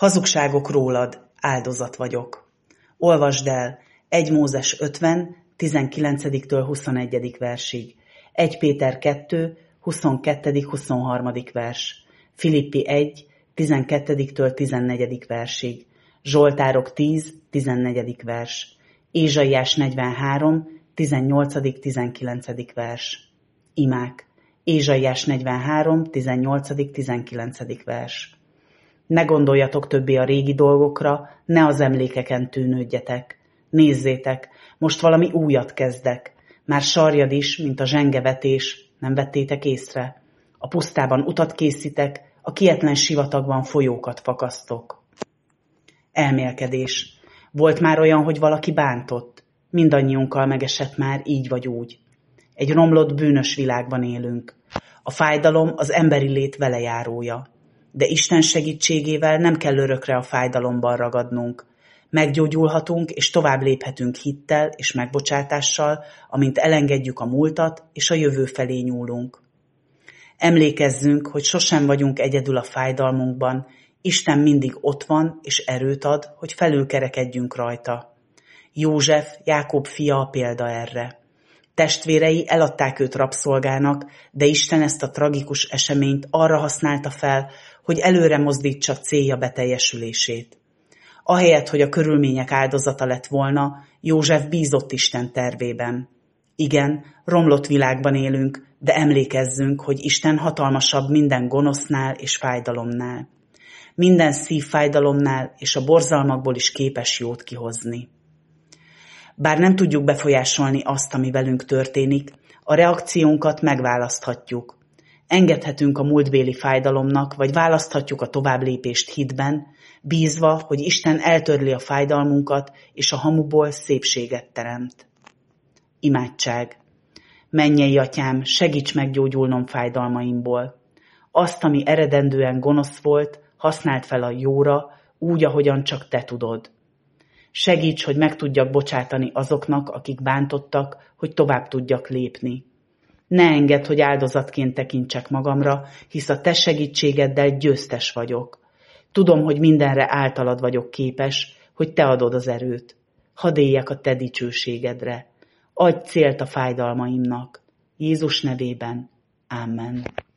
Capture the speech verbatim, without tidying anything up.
Hazugságok rólad, áldozat vagyok. Olvasd el egy Mózes ötven, tizenkilencedik-től huszonegyedik versig, egy Péter kettő, huszonkettő-huszonharmadik vers, Filippi egy, tizenkettő-től tizennegyedik versig, Zsoltárok tíz, tizennegyedik vers, Ézsaiás negyvenhárom, tizennyolcadik-tizenkilencedik vers. Imák. Ézsaiás negyvenhárom, tizennyolcadik-tizenkilencedik vers. Ne gondoljatok többé a régi dolgokra, ne az emlékeken tűnődjetek. Nézzétek, most valami újat kezdek. Már sarjad is, mint a zsengevetés, nem vettétek észre. A pusztában utat készítek, a kietlen sivatagban folyókat fakasztok. Elmélkedés. Volt már olyan, hogy valaki bántott? Mindannyiunkkal megesett már így vagy úgy. Egy romlott, bűnös világban élünk. A fájdalom az emberi lét velejárója. De Isten segítségével nem kell örökre a fájdalomban ragadnunk. Meggyógyulhatunk és tovább léphetünk hittel és megbocsátással, amint elengedjük a múltat és a jövő felé nyúlunk. Emlékezzünk, hogy sosem vagyunk egyedül a fájdalmunkban, Isten mindig ott van és erőt ad, hogy felülkerekedjünk rajta. József, Jákob fia a példa erre. Testvérei eladták őt rabszolgának, de Isten ezt a tragikus eseményt arra használta fel, hogy előre mozdítsa célja beteljesülését. Ahelyett, hogy a körülmények áldozata lett volna, József bízott Isten tervében. Igen, romlott világban élünk, de emlékezzünk, hogy Isten hatalmasabb minden gonosznál és fájdalomnál. Minden szívfájdalomnál és a borzalmakból is képes jót kihozni. Bár nem tudjuk befolyásolni azt, ami velünk történik, a reakciónkat megválaszthatjuk. Engedhetünk a múltbéli fájdalomnak, vagy választhatjuk a továbblépést hitben, bízva, hogy Isten eltörli a fájdalmunkat, és a hamuból szépséget teremt. Imádság. Mennyei Atyám, segíts meggyógyulnom fájdalmaimból. Azt, ami eredendően gonosz volt, használd fel a jóra, úgy, ahogyan csak Te tudod. Segíts, hogy meg tudjak bocsátani azoknak, akik bántottak, hogy tovább tudjak lépni. Ne engedd, hogy áldozatként tekintsek magamra, hisz a Te segítségeddel győztes vagyok. Tudom, hogy mindenre általad vagyok képes, hogy Te adod az erőt. Hadd éljek a Te dicsőségedre. Adj célt a fájdalmaimnak. Jézus nevében. Amen.